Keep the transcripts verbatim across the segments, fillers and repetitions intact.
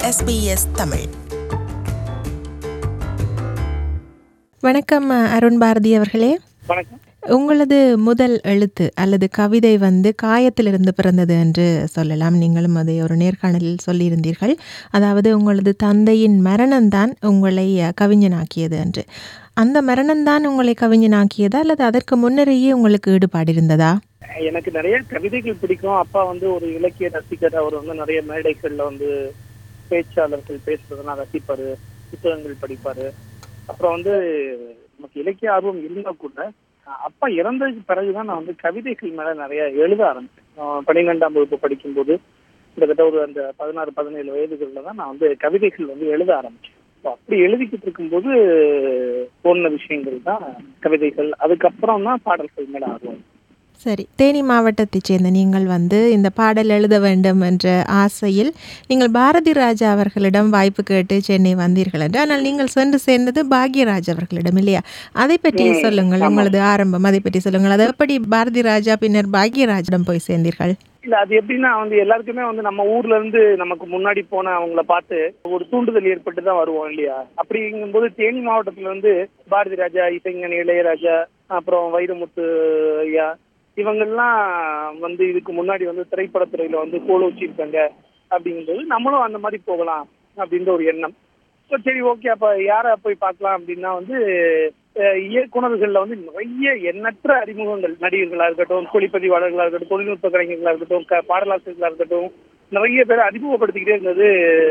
S P S Tamil. வணக்கம் அருண் பாரதி அவர்களே. வணக்கம். உங்களது முதல் எழுத்து அல்லது கவிதை வந்து காயத்திலிருந்து பிறந்தது என்று சொல்லலாம். நீங்களும் அதை ஒரு நேர்காணலில் சொல்லியிருந்தீர்கள். அதாவது உங்களது தந்தையின் மரணம்தான் உங்களை கவிஞனாக்கியது என்று. அந்த மரணம்தான் உங்களை கவிஞனாக்கியதா அல்லது அதற்கு முன்னரேயே உங்களுக்கு ஈடுபாடு இருந்ததா? எனக்கு நிறைய கவிதைகள் பிடிக்கும். அப்பா வந்து ஒரு இலக்கிய ரசிகர். அவர் வந்து நிறைய மேடைகள்ல வந்து பேச்சாளர்கள் பேசுறதுனா ரசிப்பாரு, புத்தகங்கள் படிப்பாரு. அப்புறம் வந்து நமக்கு இலக்கிய ஆர்வம் இருந்தா கூட அப்பா இறந்ததுக்கு பிறகுதான் நான் வந்து கவிதைகள் மேல நிறைய எழுத ஆரம்பிச்சேன். பன்னிரெண்டாம் வகுப்பு படிக்கும்போது கிட்டத்தட்ட ஒரு அந்த பதினாறு பதினேழு வயதுகள்ல தான் நான் வந்து கவிதைகள் வந்து எழுத ஆரம்பிச்சேன். அப்படி எழுதிக்கிட்டு இருக்கும்போது போன விஷயங்கள் தான் கவிதைகள். அதுக்கப்புறம் தான் பாடல்கள் மேல ஆர்வம். சரி, தேனி மாவட்டத்தைச் சேர்ந்த நீங்கள் வந்து இந்த பாடல் எழுத வேண்டும் என்ற ஆசையில் நீங்கள் பாரதி ராஜா அவர்களிடம் வாய்ப்பு கேட்டு சென்னை வந்தீர்கள் என்று. ஆனால் நீங்கள் சென்று சேர்ந்தது பாக்யராஜ் அவர்களிடம் இல்லையா? அதை பற்றி சொல்லுங்கள். உங்களது ஆரம்பம் அதை பற்றி சொல்லுங்கள். அது எப்படி பாரதி ராஜா பின்னர் பாக்யராஜிடம் போய் சேர்ந்தீர்கள்? இல்ல, அது எப்படின்னா வந்து எல்லாருக்குமே வந்து நம்ம ஊர்ல இருந்து நமக்கு முன்னாடி போன அவங்கள பார்த்து ஒரு தூண்டுதல் ஏற்பட்டு தான் வருவோம் இல்லையா? அப்படிங்கும்போது தேனி மாவட்டத்துல வந்து பாரதி ராஜா, இசைஞானி இளையராஜா, அப்புறம் வைரமுத்து ஐயா, இவங்கெல்லாம் வந்து இதுக்கு முன்னாடி வந்து திரைப்படத்துறையில வந்து கோலோச்சி இருக்காங்க. அப்படிங்கும்போது நம்மளும் அந்த மாதிரி போகலாம் அப்படின்ற ஒரு எண்ணம். சரி, ஓகே, அப்ப யாரை போய் பார்க்கலாம் அப்படின்னா வந்து இயக்குநர்கள்ல வந்து நிறைய எண்ணற்ற அறிமுகங்கள், நடிகர்களா இருக்கட்டும், ஒளிப்பதிவாளர்களா இருக்கட்டும், தொழில்நுட்ப கலைஞர்களா இருக்கட்டும், பாடலாசிரியர்களா இருக்கட்டும், நிறைய பேரை அறிமுகப்படுத்திக்கிட்டே இருந்தது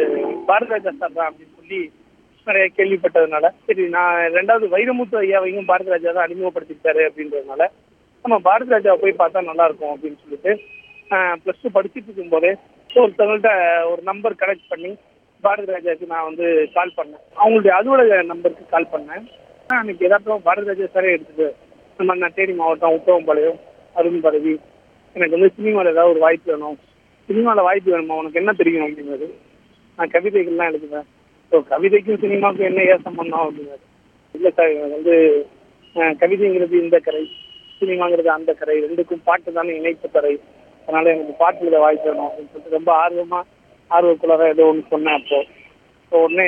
பாரதி ராஜா சார் தான் அப்படின்னு சொல்லி நிறைய கேள்விப்பட்டதுனால, சரி நான் ரெண்டாவது வைரமுத்து ஐயாவையும் பாரதி ராஜா தான் அறிமுகப்படுத்திட்டாரு அப்படின்றதுனால நம்ம பாரதி ராஜாவை போய் பார்த்தா நல்லா இருக்கும் அப்படின்னு சொல்லிட்டு பிளஸ் டூ படிச்சுட்டு இருக்கும் போதே ஒருத்தவங்கள்ட்ட ஒரு நம்பர் கலெக்ட் பண்ணி பாரதி ராஜாவுக்கு நான் வந்து கால் பண்ணேன். அவங்களுடைய அலுவலக நம்பருக்கு கால் பண்ணேன். அன்னைக்கு ஏதாட்டும் பாரதி ராஜா சாரே எடுத்துட்டு, இந்த மாதிரி நான் தேனி மாவட்டம் உத்தவம்பாளையம் அருண் பாரதி, எனக்கு வந்து சினிமாவில் ஏதாவது ஒரு வாய்ப்பு வேணும், சினிமாவில் வாய்ப்பு வேணுமா, உனக்கு என்ன தெரியும் அப்படிங்கிறது. நான் கவிதைகள்லாம் எழுதுவேன். ஸோ கவிதைக்கும் சினிமாவுக்கும் என்ன ஏன் சம்பந்தம் அப்படிங்கிறது. இல்லை சார், எனக்கு வந்து கவிதைங்கிறது இந்த கரை, சினிமாங்கிறது அந்த கரை, ரெண்டுக்கும் பாட்டு தானே இணைப்பு கரை, அதனால எனக்கு பாட்டு எழுத வாய்ப்பு வேணும் அப்படின்னு சொல்லிட்டு ரொம்ப ஆர்வமா ஆர்வக்குள்ளார ஏதோ ஒன்று சொன்னேன். அப்போ ஸோ உடனே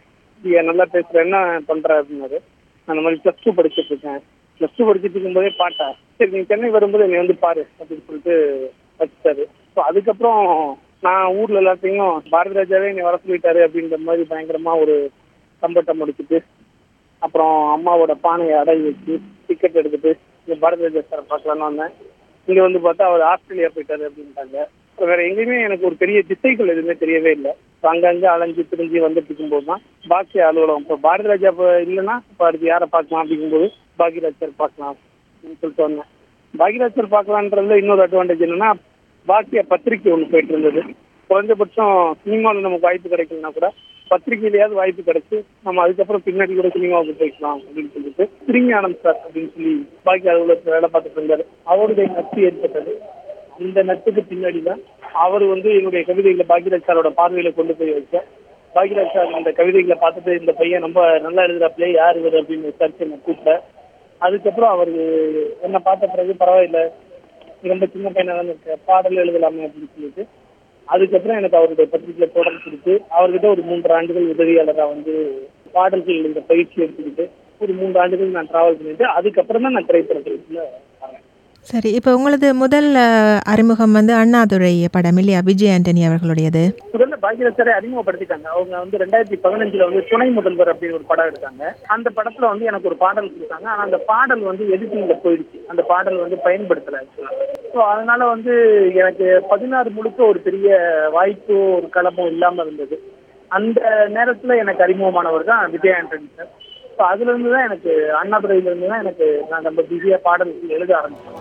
நல்லா பேசுற, என்ன பண்ற அப்படின்னாரு. அந்த மாதிரி பிளஸ் டூ படிச்சுட்டு இருக்கேன். பிளஸ் டூ படிச்சுட்டு இருக்கும்போதே பாட்டா, சரி நீ சென்னை வரும்போது என்னை வந்து பாரு அப்படின்னு சொல்லிட்டு வச்சுட்டாரு. ஸோ அதுக்கப்புறம் நான் ஊர்ல எல்லாத்தையும் பாரதி ராஜாவே என்னை வர சொல்லிட்டாரு அப்படின்ற மாதிரி பயங்கரமா ஒரு கம்பட்டம் முடிச்சுட்டு, அப்புறம் அம்மாவோட பானையை அடை வச்சு டிக்கெட் எடுத்துட்டு இங்க பாரதி ராஜா சாரை பார்க்கலான்னு வந்தேன். இங்க வந்து பார்த்தா அவர் ஆஸ்திரேலியா போயிட்டாரு அப்படின்ட்டாங்க. வேற எங்கேயுமே எனக்கு ஒரு பெரிய திசைகள் எதுவுமே தெரியவே இல்லை. அங்கங்க அலைஞ்சு திரிஞ்சு வந்துட்டு இருக்கும்போது தான் பாக்கிய அலுவலகம், இப்போ பாரதி ராஜா இல்லைன்னா இப்போ அடுத்து யாரை பார்க்கலாம் அப்படிங்கும்போது பாக்யராஜ் சார் பார்க்கலாம் அப்படின்னு சொல்லிட்டு வந்தேன். பாக்யராஜ் சார் பார்க்கலான்றதுல இன்னொரு அட்வான்டேஜ் என்னன்னா, பாக்கிய பத்திரிக்கை ஒன்று போயிட்டு இருந்தது. குறைஞ்சபட்சம் சினிமாவில் நமக்கு வாய்ப்பு கிடைக்கலன்னா கூட பத்திரிகையிலேயாவது வாய்ப்பு கிடைச்சு நம்ம அதுக்கப்புறம் பின்னாடி கூட சினிமாவுக்கு போய்க்கலாம் அப்படின்னு சொல்லிட்டு திருஞானம் சார் அப்படின்னு சொல்லி பாக்கிய அலுவலகத்தில் வேலை பார்த்துட்டு இருந்தாரு. அவருடைய நட்பு ஏற்பட்டது. அந்த நட்புக்கு பின்னாடி தான் அவர் வந்து என்னுடைய கவிதைகளை பாக்யராஜ் சாரோட பார்வையில கொண்டு போய் வச்சேன். பாக்யராஜ் சார் அந்த கவிதைகளை பார்த்துட்டு, இந்த பையன் ரொம்ப நல்லா எழுதுறாப்லே, யார் இவர் அப்படின்னு விசாரிச்சு என்ன கூப்பிட்டேன். அதுக்கப்புறம் அவர் என்னை பார்த்த பிறகு, பரவாயில்ல ரொம்ப சின்ன பையனா தான் இருக்க, பாடல் எழுதலாமே அப்படின்னு சொல்லிட்டு அதுக்கப்புறம் எனக்கு அவருடைய பத்திரிகையில தொடர்பு கொடுத்து அவர்கிட்ட ஒரு மூன்று ஆண்டுகள் உதவியாளராக வந்து பாடல்கள் எழுத பயிற்சி எடுத்துக்கிட்டு ஒரு மூன்று ஆண்டுகள் நான் டிராவல் பண்ணிட்டு அதுக்கப்புறம் தான் நான் திரைப்படத்துக்குள்ள வரேன். சரி, இப்போ உங்களது முதல் அறிமுகம் வந்து அண்ணாதுரை படம் இல்லையா? விஜய் ஆண்டனி அவர்களுடையது. முதல்ல பாக்யராஜ் சாரை அறிமுகப்படுத்திட்டாங்க. அவங்க வந்து ரெண்டாயிரத்தி பதினஞ்சுல வந்து துணை முதல்வர் அப்படின்னு ஒரு படம் எடுத்தாங்க. அந்த படத்துல வந்து எனக்கு ஒரு பாடல் கொடுத்தாங்க. ஆனா அந்த பாடல் வந்து எடிட்டிங்ல போயிடுச்சு. அந்த பாடல் வந்து பயன்படுத்தல. ஸோ அதனால வந்து எனக்கு பதினாறு முழுக்க ஒரு பெரிய வாய்ப்பு, ஒரு களமும் இல்லாம இருந்தது. அந்த நேரத்துல எனக்கு அறிமுகமானவர் தான் விஜய் ஆண்டனி சார். ஸோ அதுல இருந்து தான் எனக்கு, அண்ணாதுரையில இருந்து தான் எனக்கு நான் ரொம்ப பிஸியா பாடல்கள் எழுத ஆரம்பிச்சேன்.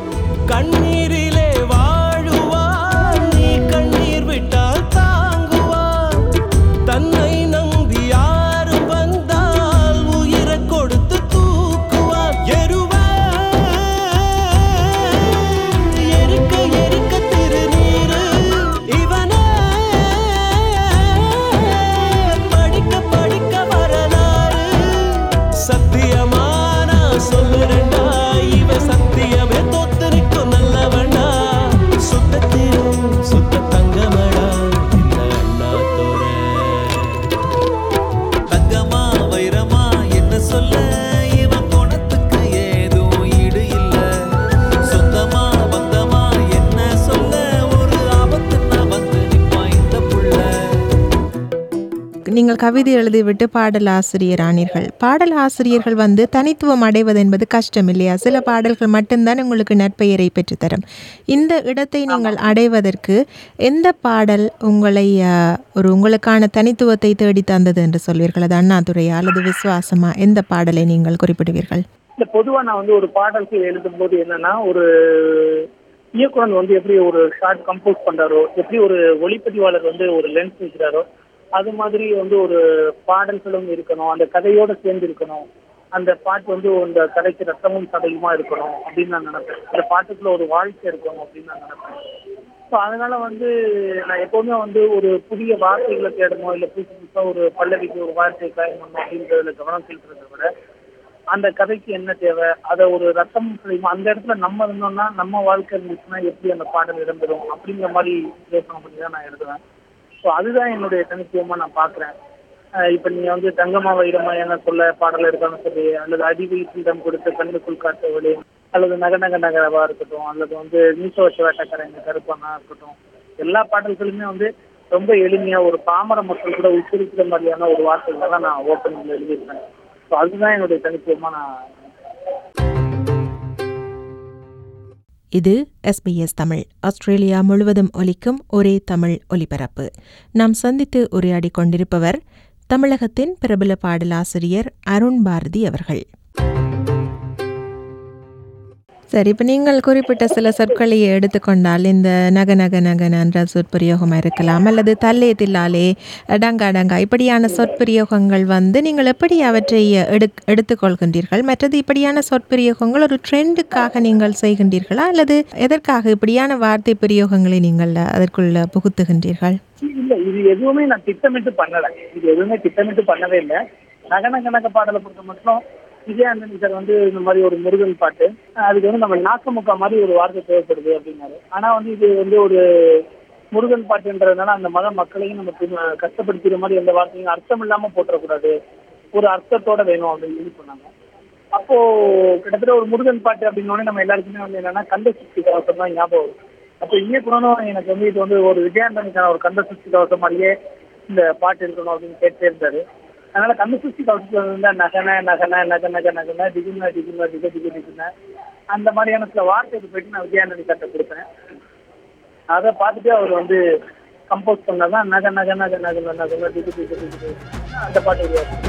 கண்ணீரிலே வாழுவார், நீ கண்ணீர் விட்டால் தாங்குவார், தன்னை நம்பி யாரு வந்தால் உயிரை கொடுத்து தூக்குவார், எருவா எரிக்க எரிக்க திருநீரு இவனே, படிக்க படிக்க வரலாறு, சத்தியமான சொல்லுறண்டா இவ சத்தியமே தோத்து நிற்கும் நல்லவ நீங்கள் கவிதை எழுதிவிட்டு பாடல் ஆசிரியர் ஆனீர்கள். பாடல் ஆசிரியர்கள் வந்து தனித்துவம் அடைவது என்பது கஷ்டம் இல்லையா? சில பாடல்கள் மட்டும்தான் உங்களுக்கு நற்பெயரை பெற்றுத்தரும். இந்த இடத்தை நீங்கள் அடைவதற்கு எந்த பாடல் உங்களை அஹ், ஒரு உங்களுக்கான தனித்துவத்தை தேடி தந்தது என்று சொல்வீர்கள்? அது அண்ணாதுரையா அல்லது விசுவாசமா? எந்த பாடலை நீங்கள் குறிப்பிடுவீர்கள்? இல்ல பொதுவா நான் வந்து ஒரு பாடல்கள் எழுதும் போது என்னன்னா, ஒரு இயக்குனர் வந்து எப்படி ஒரு ஷார்ட் கம்போஸ் பண்றாரோ, எப்படி ஒரு ஒளிப்பதிவாளர் வந்து ஒரு லென்ஸ் வைக்கிறாரோ, அது மாதிரி வந்து ஒரு பாடல்களும் இருக்கணும், அந்த கதையோட சேர்ந்து இருக்கணும், அந்த பாட்டு வந்து அந்த கதைக்கு ரத்தமும் சதையுமா இருக்கணும் அப்படின்னு நான் நினைப்பேன். அந்த பாட்டுக்குள்ள ஒரு வாழ்க்கை இருக்கணும் அப்படின்னு நான் நினைப்பேன். ஸோ அதனால வந்து நான் எப்பவுமே வந்து ஒரு புதிய வார்த்தைகளை தேடணும், இல்லை புதுசு புதுசாக ஒரு பல்லவிக்கு ஒரு வார்த்தை காயம் பண்ணணும் அப்படின்றதுல கவனம் செலுத்துறதை விட, அந்த கதைக்கு என்ன தேவை, அதை ஒரு ரத்தம் செய்யும் அந்த இடத்துல நம்ம இருந்தோம்னா, நம்ம வாழ்க்கை இருந்துச்சுன்னா எப்படி அந்த பாடல் இடம்பெறும் அப்படிங்கிற மாதிரி யோசனை பண்ணி தான் நான் எழுதுவேன். ஸோ அதுதான் என்னுடைய தனித்துவமா நான் பார்க்குறேன். இப்போ நீங்கள் வந்து தங்கமா வைரமா என்ன சொல்ல பாடல் இருக்கான்னு சொல்லி, அல்லது அடிவயிற்றிடம் கொடுத்து கண்ணுக்குள் காத்தவளே, அல்லது நக நக நகரவா இருக்கட்டும், அல்லது வந்து நீச்ச வச்ச வேட்டக்காரங்க கருப்பானா இருக்கட்டும், எல்லா பாடல்களுமே வந்து ரொம்ப எளிமையா ஒரு பாமர மக்கள் கூட உச்சரிக்கிற மாதிரியான ஒரு வார்த்தைகளை தான் நான் ஓப்பனிங்ல எழுதியிருக்கேன். ஸோ அதுதான் என்னுடைய தனித்துவமா நான். இது எஸ்பிஎஸ் தமிழ், ஆஸ்திரேலியா முழுவதும் ஒலிக்கும் ஒரே தமிழ் ஒலிபரப்பு. நாம் சந்தித்து உரையாடி கொண்டிருப்பவர் தமிழகத்தின் பிரபல பாடலாசிரியர் அருண் பாரதி அவர்கள். சரி, இப்போ நீங்கள் குறிப்பிட்ட சில சொற்களை எடுத்துக்கொண்டால் இந்த நக நக நகன என்ற சொற்பிரயோகமாக இருக்கலாம், அல்லது தல்லே தில்லாலே, டங்கா டங்கா, இப்படியான சொற்பிரயோகங்கள் வந்து நீங்கள் எப்படி அவற்றை எடு எடுத்துக்கொள்கின்றீர்கள்? மற்றது இப்படியான சொற்பிரயோகங்கள் ஒரு ட்ரெண்டுக்காக நீங்கள் செய்கின்றீர்களா, அல்லது எதற்காக இப்படியான வார்த்தை பிரயோகங்களை நீங்கள் அதற்குள்ள புகுத்துகின்றீர்கள்? இல்லை, இது எதுவுமே நான் திட்டமிட்டு பண்ணலை. இது எதுவுமே திட்டமிட்டு பண்ணவே இல்லை. நகன கணக்க பாடலை பொறுத்த மட்டும் விஜயானந்தன் சார் வந்து இந்த மாதிரி ஒரு முருகன் பாட்டு, அதுக்கு வந்து நம்ம நாக்கமுக்கா மாதிரி ஒரு வார்த்தை தேவைப்படுது அப்படின்னாரு. ஆனால் வந்து இது வந்து ஒரு முருகன் பாட்டுன்றதுனால அந்த மத மக்களையும் நம்ம கஷ்டப்படுத்துகிற மாதிரி எந்த வார்த்தையும் அர்த்தம் இல்லாமல் போட்டுறக்கூடாது, ஒரு அர்த்தத்தோட வேணும் அப்படின்னு சொல்லி சொன்னாங்க. அப்போ கிட்டத்தட்ட ஒரு முருகன் பாட்டு அப்படின்னோடனே நம்ம எல்லாருக்குமே வந்து என்னன்னா கந்த சக்தி கவசம் தான் ஞாபகம் வரும். அப்போ இயக்குனரும் எனக்கு வந்து இது வந்து ஒரு விஜயானந்தனுக்கான ஒரு கந்த சக்தி கவசம் மாதிரியே இந்த பாட்டு இருக்கணும் அப்படின்னு கேட்டே இருந்தாரு. அதனால கந்த சக்தி கவசத்துல இருந்தா நகன நகன நக நக நகன டிகுனா டிகுனா டிக டிக டிகுன அந்த மாதிரியான சில வார்த்தைக்கு போயிட்டு நான் விஜயானந்தி கட்ட கொடுத்தேன். அதை பார்த்துட்டு அவர் வந்து கம்போஸ் பண்ணதான் நக நக நக நக நகன டிகு டிகு டிகு அந்த பாட்டு உருவாக்கு.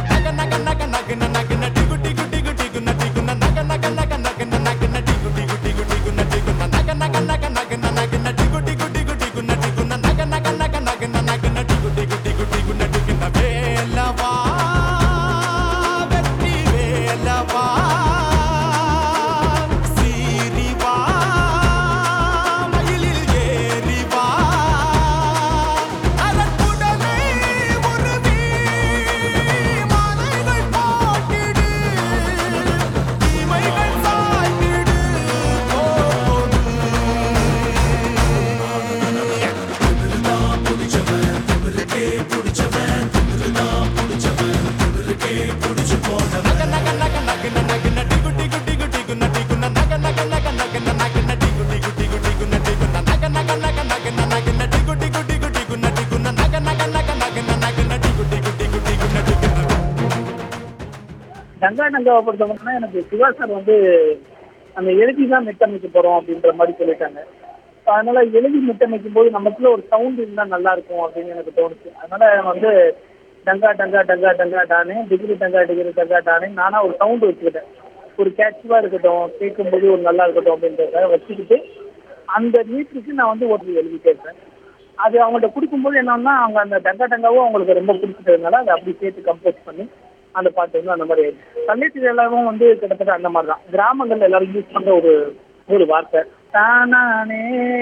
டங்கா டங்காவை பொறுத்தவங்கன்னா எனக்கு சிவா சார் வந்து அந்த எழுதி தான் மெட்டமைக்க போறோம் அப்படின்ற மாதிரி சொல்லிட்டாங்க. அதனால எழுதி மெட்டமைக்கும் போது நமக்குள்ள ஒரு சவுண்ட் இருந்தால் நல்லா இருக்கும் அப்படின்னு எனக்கு தோணுச்சு. அதனால வந்து டங்கா டங்கா டங்கா டங்கா டானே டிகிரி டங்கா டிகிரி டங்கா டானே நானா ஒரு சவுண்டு வச்சுக்கிட்டேன். ஒரு கேட்சுவா இருக்கட்டும், கேட்கும்போது ஒரு நல்லா இருக்கட்டும் அப்படின்றத வச்சுக்கிட்டு அந்த மீட்டருக்கு நான் வந்து ஒரு எழுதி கேட்பேன். அது அவங்கள்ட்ட கொடுக்கும்போது என்னன்னா அவங்க அந்த டங்கா டங்காவும் அவங்களுக்கு ரொம்ப பிடிச்சிட்டதுனால அதை அப்படி சேர்த்து கம்போஸ் பண்ணி அந்த பாட்டு வந்து அந்த மாதிரி தண்ணீர் எல்லாரும் வந்து கிட்டத்தட்ட அந்த மாதிரி தான் கிராமங்கள்ல எல்லாரும் யூஸ் பண்ற ஒரு ஒரு வார்த்தை தானானே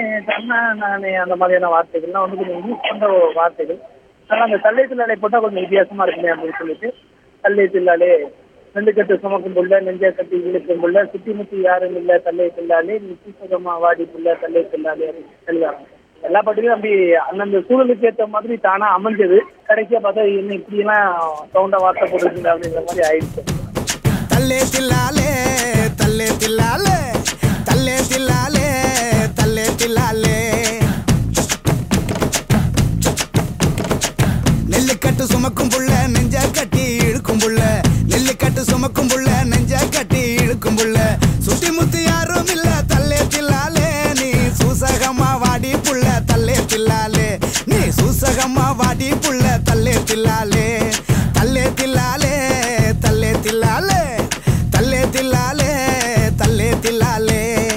தன்னானே அந்த மாதிரியான வார்த்தைகள்லாம் வந்து கொஞ்சம் யூஸ் பண்ற வார்த்தைகள். அதனால அந்த தல்லை தில்லாலே போட்டால் கொஞ்சம் வித்தியாசமா இருக்குமே அப்படின்னு சொல்லிட்டு தல்லை தில்லாலே ரெண்டு கட்டு சுமக்கும் புள்ள நெஞ்ச கட்டி இழுக்கும் புள்ள சுத்தி முத்தி யாரும் இல்லை தல்லை தில்லாலே நித்தி சுகமா வாடி புள்ள தல்லை தில்லாலே அப்படின்னு எழுதாங்க. எல்லா பாட்டுலையும் அப்படி அந்தந்த சூழலுக்கு ஏற்ற மாதிரி தானா அமைஞ்சது. கடைசியா பார்த்தா என்ன இப்படியெல்லாம் சவுண்டா வார்த்தை போட்டுருக்கீங்க அப்படின்ற மாதிரி ஆயிடுச்சு. தல்லே தில்லாலே தல்லே தில்லாலே தல்லே தில்லாலே தல்லே தில்லாலே நெல்ல நெல்லுக்கட்டு சுமக்கும் புள்ள நெஞ்ச கட்டி இழுக்கும் புள்ள நெல்லுக்கட்டு சுமக்கும் புள்ள நெஞ்ச கட்டி இழுக்கும் புள்ள சுத்தி முத்தி யாரும் இல்ல தல்லே தில்லாலே நீ சூசகமா வாடி புள்ள தல்லே தில்லாலே நீ சூசகமா வாடி புள்ள தல்லே தில்லாலே தல்லே தில்லாலே தல்லே தில்லாலே தல்லே தில்லாலே தல்லே தில்லாலே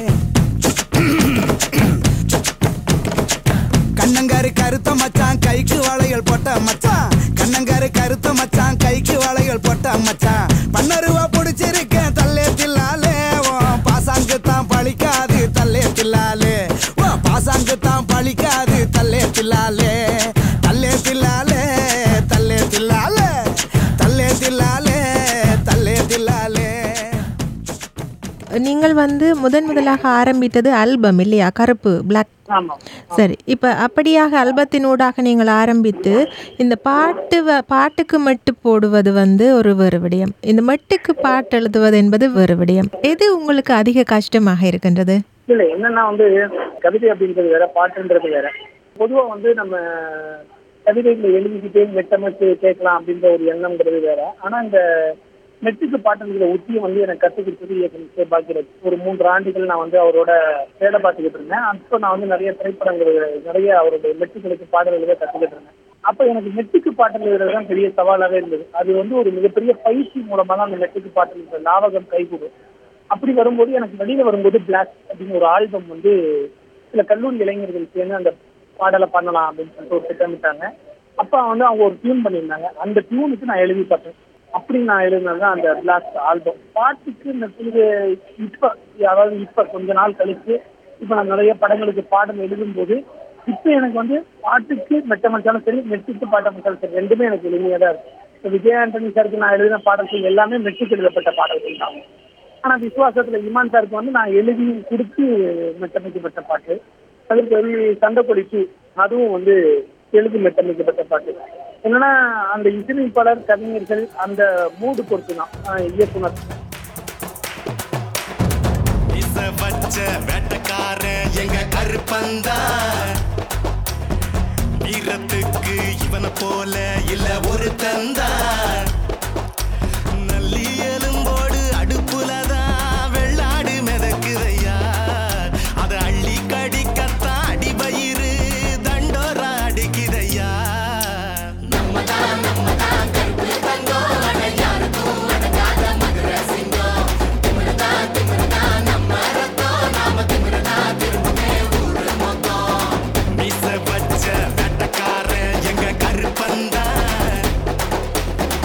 கண்ணங்காரு கருத்த மச்சான் கைக்கு வளையல் போட்ட மச்சான் கண்ணங்காரு கருத்த மச்சான் கைக்கு வளையல் போட்ட மச்சான் பன்னருவா புடிச்சிருக்கேன் தல்லே தில்லாலே ஓ பாசாங்கு தான் பழிக்காது தல்லே தில்லாலே ஓ பாசாங்கு தான் பழிக்காது தல்லே தில்லாலே தல்லே தில்லாலே தல்லே தில்லாலே தல்லே தில்லாலே தல்லே தில்லாலே. நீங்கள் வந்து முதன் முதலாக ஆரம்பித்தது ஆல்பம் இல்லையா, கருப்பு பிளாக்? ஆமா. சரி, இப்போ அப்படியாக ஆல்பத்தினூடாக நீங்கள் ஆரம்பித்து இந்த பாட்டு வ- பாட்டுக்கு மெட்டு போடுவது வந்து ஒரு வேறு விடயம், இந்த மெட்டுக்கு பாட்டு எழுதுவது என்பது வேறு விடயம். எது உங்களுக்கு அதிக கஷ்டமாக இருக்கின்றது? இல்ல என்னன்னா வந்து கவிதை அப்படின்றது வேற, பாட்டுன்றது வேற. பொதுவா வந்து நம்ம கவிதைகளை எழுதிக்கிட்டே மெட்டமைச்சு கேட்கலாம் அப்படின்ற ஒரு எண்ணம்ங்கிறது வேற. ஆனா இந்த மெட்டுக்கு பாட்டுங்கிற உத்தியை வந்து எனக்கு கற்றுக் கொடுத்தது இயக்குனர் பாக்கியராஜ். ஒரு மூன்று ஆண்டுகள் நான் வந்து அவரோட வேலை பார்த்துக்கிட்டு இருந்தேன். அப்போ நான் வந்து நிறைய திரைப்படங்கள், நிறைய அவருடைய மெட்டுகளுக்கு பாடல்களை கற்றுக்கிட்டு இருந்தேன். அப்போ எனக்கு மெட்டுக்கு பாடல் எழுதுறது தான் பெரிய சவாலாகவே இருந்தது. அது வந்து ஒரு மிகப்பெரிய பயிற்சி மூலமா தான் அந்த மெட்டுக்கு பாடல் லாவகம் கைகூடும். அப்படி வரும்போது எனக்கு வெளியில வரும்போது பிளாக் அப்படின்னு ஒரு ஆல்பம் வந்து சில கல்லூரி இளைஞர்கள் சேர்ந்து அந்த பாடலை பண்ணலாம் அப்படின்னு சொல்லிட்டு ஒரு திட்டமிட்டாங்க. அப்போ வந்து அவங்க ஒரு டியூன் பண்ணியிருந்தாங்க. அந்த டியூனுக்கு நான் எழுதி பார்த்தேன். அப்படி நான் எழுதினது தான் அந்த பிளாக் ஆல்பம். பாட்டுக்கு இந்த சிறு இப்ப, அதாவது இப்ப கொஞ்ச நாள் கழிச்சு இப்ப நான் நிறைய படங்களுக்கு பாடம் எழுதும்போது இப்ப எனக்கு வந்து பாட்டுக்கு மெட்டமைச்சாலும் சரி, மெட்டுக்கு பாட்டமைச்சாலும் சரி, ரெண்டுமே எனக்கு எளிமையா தான் இருக்கு. இப்போ விஜய் ஆண்டனி சாருக்கு நான் எழுதின பாடல்கள் எல்லாமே மெட்டுக்கு எழுதப்பட்ட பாடல்கள் தான். ஆனா விசுவாசத்துல இமான் சாருக்கு வந்து நான் எழுதி கொடுத்து மெட்டமைக்கப்பட்ட பாட்டு. அதுக்கு வந்து சண்டைக்கொடிச்சு அதுவும் வந்து எழுதி மெட்டமைக்கப்பட்ட பாட்டு. என்னன்னா அந்த இசையமைப்பாளர், கவிஞர்கள் அந்த மூடு பொறுத்து தான் இயக்குனர். வேட்டக்காரன் எங்க கருப்பந்தா வீரத்துக்கு இவனை போல இல்ல ஒரு தந்தா நல்லி எலும்போடு அடுப்புலதான் வெள்ளாடு மிதக்குதையா அதை அள்ளி கடிக்கத்தான் அடிபயிறு தண்டோரா அடிக்குதையா. நம்மதான் நம்மதான் கருப்பு தங்கோ அடையாருக்கும் அடங்காத மதுர சிங்கம் திமிருதா திமிருதா நம்ம ரத்தம் நாம திமிருதா திரும்புமே ஊரு மொத்தம் மீச வச்ச வேட்டக்காரன் எங்க கருப்பந்தா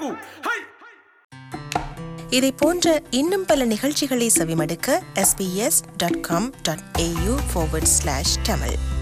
இதை போன்ற இன்னும் பல நிகழ்ச்சிகளை செவிமடுக்க S P S dot com dot A U forward slash Tamil